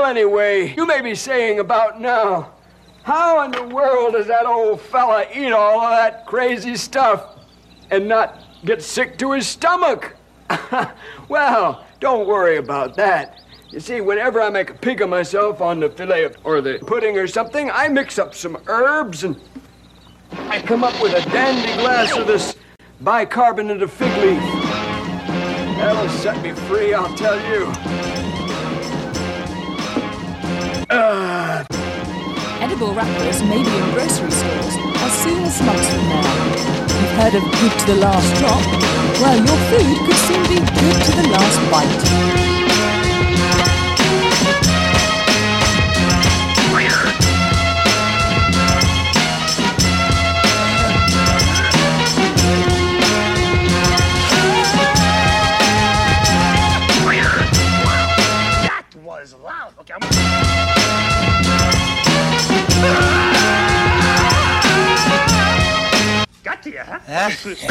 Well, anyway, you may be saying about now, how in the world does that old fella eat all of that crazy stuff and not get sick to his stomach? Well, don't worry about that. You see, whenever I make a pig of myself on the fillet or the pudding or something, I mix up some herbs and I come up with a dandy glass of this bicarbonate of fig leaf. That'll set me free, I'll tell you. Edible wrappers may be in grocery stores as soon as months from now. You've heard of good to the last drop? Well, your food could soon be good to the last bite. Loud. Okay, got to you, huh?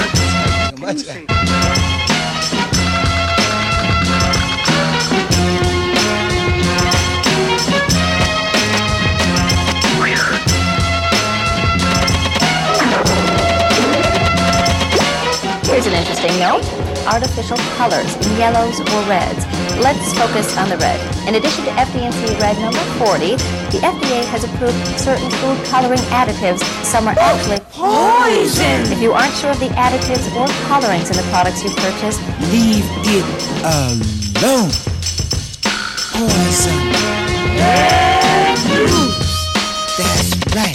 Here's an interesting note. Artificial colors in yellows or reds. Let's focus on the red. In addition to FD&C Red number 40, the FDA has approved certain food coloring additives. Some are actually poison! If you aren't sure of the additives or colorings in the products you purchase, leave it alone. Poison. That's right.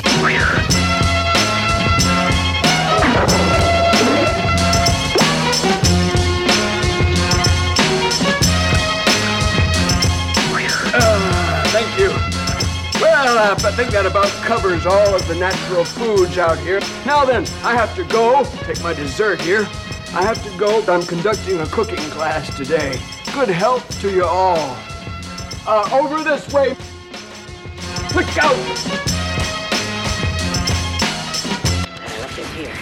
Thank you. Well, I think that about covers all of the natural foods out here. Now then, I have to go. Take my dessert here. I have to go. I'm conducting a cooking class today. Good health to you all. Over this way. Look out! I left it here.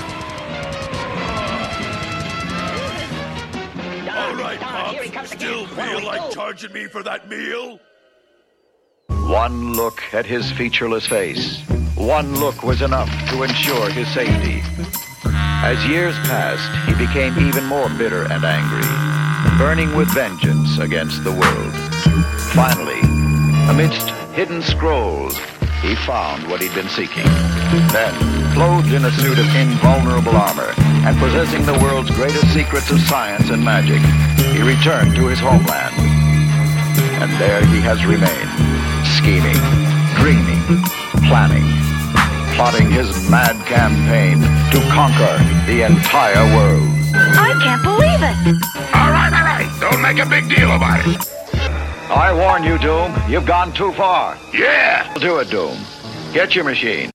All right, Pops. Still feel like charging me for that meal? One look at his featureless face. One look was enough to ensure his safety. As years passed, he became even more bitter and angry, burning with vengeance against the world. Finally, amidst hidden scrolls, he found what he'd been seeking. Then, clothed in a suit of invulnerable armor and possessing the world's greatest secrets of science and magic, he returned to his homeland. And there he has remained, scheming, dreaming, planning, plotting his mad campaign to conquer the entire world. I can't believe it! All right. Don't make a big deal about it. I warn you, Doom. You've gone too far. Yeah. Do it, Doom. Get your machine.